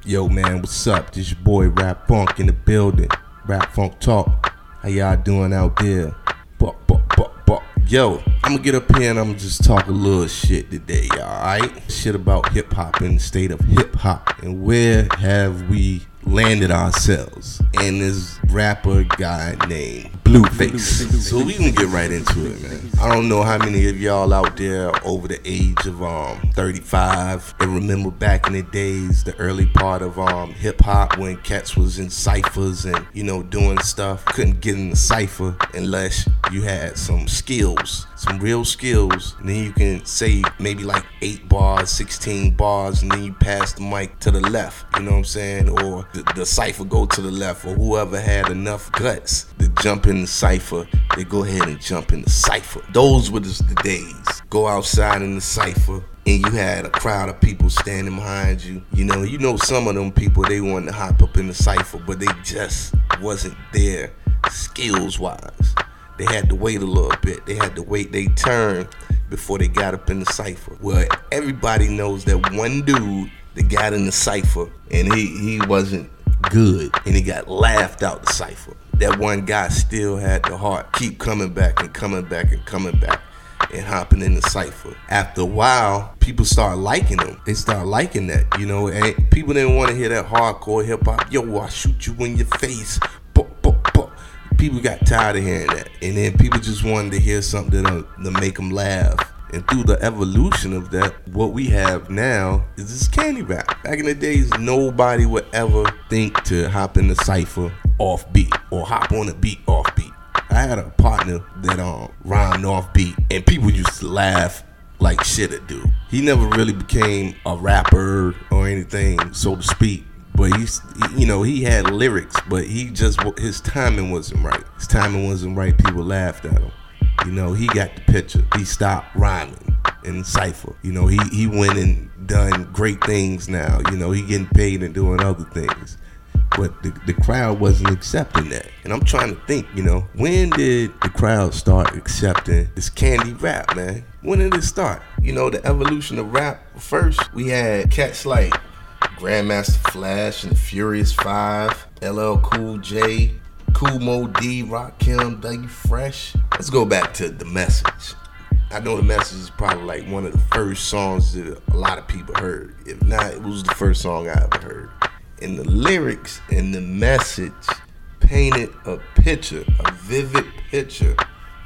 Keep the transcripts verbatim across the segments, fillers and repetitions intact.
Yo, man, what's up? This your boy Rap Funk in the building. Rap Funk Talk. How y'all doing out there? Buck, buck, buck, buck. Yo, I'm gonna get up here and I'm gonna just talk a little shit today, y'all, alright? Shit about hip hop and the state of hip hop. And where have we landed ourselves? And this rapper guy named Blueface. So we can get right into it, man. I don't know how many of y'all out there over the age of um thirty-five and remember back in the days, the early part of um hip hop when cats was in ciphers and, you know, doing stuff. Couldn't get in the cipher unless you had some skills, some real skills. And then you can say maybe like eight bars, sixteen bars, and then you pass the mic to the left, you know what I'm saying? Or the, the cipher go to the left, or whoever had enough guts to jump in the cipher, they go ahead and jump in the cipher. Those were just the days. Go outside in the cipher, and you had a crowd of people standing behind you. You know, you know some of them people, they wanted to hop up in the cipher, but they just wasn't there skills-wise. They had to wait a little bit. They had to wait their turn before they got up in the cipher. Well, everybody knows that one dude that got in the cipher, and he, he wasn't good, and he got laughed out the cipher. That one guy still had the heart, keep coming back and coming back and coming back and hopping in the cipher. After a while, people start liking him. They start liking that, you know, and people didn't want to hear that hardcore hip hop. Yo, I'll shoot you in your face. Bo, bo, bo. People got tired of hearing that, and then people just wanted to hear something to, to make them laugh. And through the evolution of that, what we have now is this candy rap. Back in the days, nobody would ever think to hop in the cipher off beat or hop on a beat off beat. I had a partner that um rhymed off beat, and people used to laugh like shit at dude. He never really became a rapper or anything, so to speak. But he's, you know, he had lyrics, but he just, his timing wasn't right. His timing wasn't right. People laughed at him. You know, he got the picture. He stopped rhyming in cipher. You know, he, he went and done great things now. You know, he getting paid and doing other things. But the, the crowd wasn't accepting that. And I'm trying to think, you know, when did the crowd start accepting this candy rap, man? When did it start? You know, the evolution of rap. First, we had cats like Grandmaster Flash and the Furious Five, L L Cool J, Kool Moe Dee, Rakim, Dougie Fresh. Let's go back to The Message. I know The Message is probably like one of the first songs that a lot of people heard. If not, it was the first song I ever heard. And the lyrics in The Message painted a picture, a vivid picture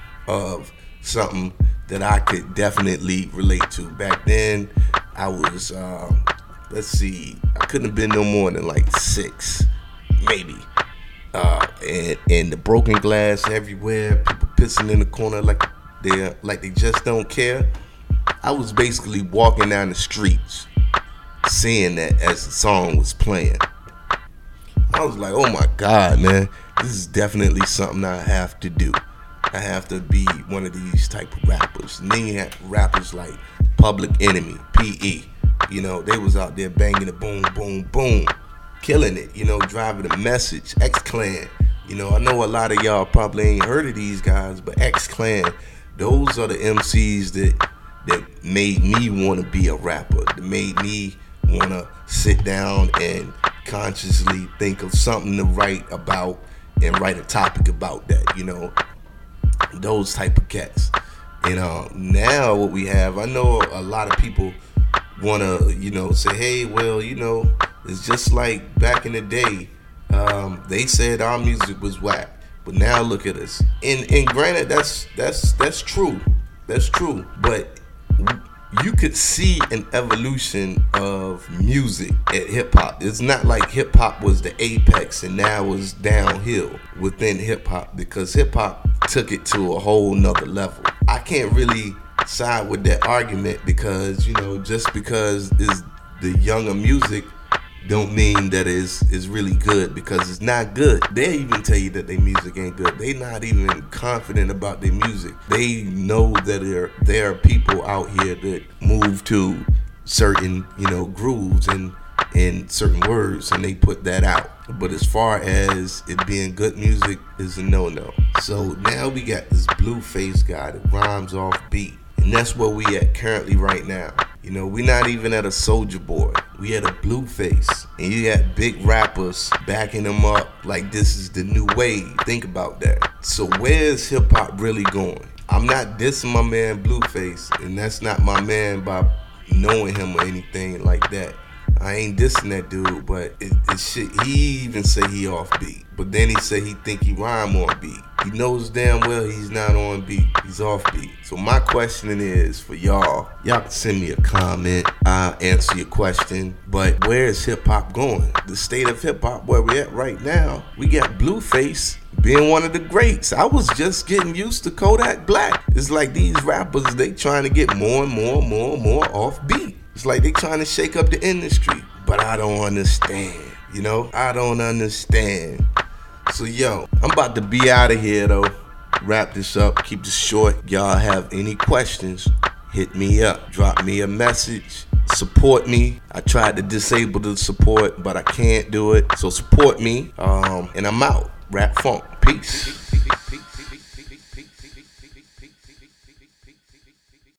of something that I could definitely relate to. Back then, I was, uh, let's see, I couldn't have been no more than like six, maybe. Uh, and, and the broken glass everywhere, people pissing in the corner like they like they just don't care. I was basically walking down the streets, seeing that as the song was playing. I was like, oh my God, man, this is definitely something I have to do. I have to be one of these type of rappers. And then you had rappers like Public Enemy, P E. You know, they was out there banging the boom, boom, boom. Killing it, you know, driving the message. X-Clan, you know, I know a lot of y'all probably ain't heard of these guys, but X-Clan, those are the M Cs that that made me want to be a rapper, that made me want to sit down and consciously think of something to write about and write a topic about that, you know, those type of cats. And uh, now what we have, I know a lot of people want to, you know, say, hey, well, you know, it's just like back in the day, um, they said our music was whack, but now look at us. And and granted, that's that's that's true, that's true. But you could see an evolution of music at hip hop. It's not like hip hop was the apex and now it's downhill within hip hop, because hip hop took it to a whole nother level. I can't really side with that argument, because, you know, just because it's the younger music don't mean that it's, it's really good, because it's not good. They even tell you that their music ain't good. They not even confident about their music. They know that there, there are people out here that move to certain, you know, grooves and, and certain words, and they put that out. But as far as it being good music, is a no-no. So now we got this Blueface guy that rhymes off beat. And that's where we at currently right now. You You know, we not even at a Soulja Boy. We at a Blueface. And you got big rappers backing them up like this is the new wave. Think about that. So where's hip hop really going? I'm not dissing my man Blueface, and that's not my man by knowing him or anything like that. I ain't dissing that dude, but it, it shit, he even say he off beat. But then he say he think he rhyme on beat. He knows damn well he's not on beat, he's off beat. So my question is for y'all, y'all can send me a comment, I'll answer your question. But where is hip hop going? The state of hip hop where we at right now, we got Blueface being one of the greats. I was just getting used to Kodak Black. It's like these rappers, they trying to get more and more and more and more off beat. It's like they trying to shake up the industry, but I don't understand, you know? I don't understand. So yo, I'm about to be out of here though. Wrap this up, keep this short. Y'all have any questions, hit me up, drop me a message, support me. I tried to disable the support, but I can't do it. So support me, um, and I'm out. Rap Funk, peace.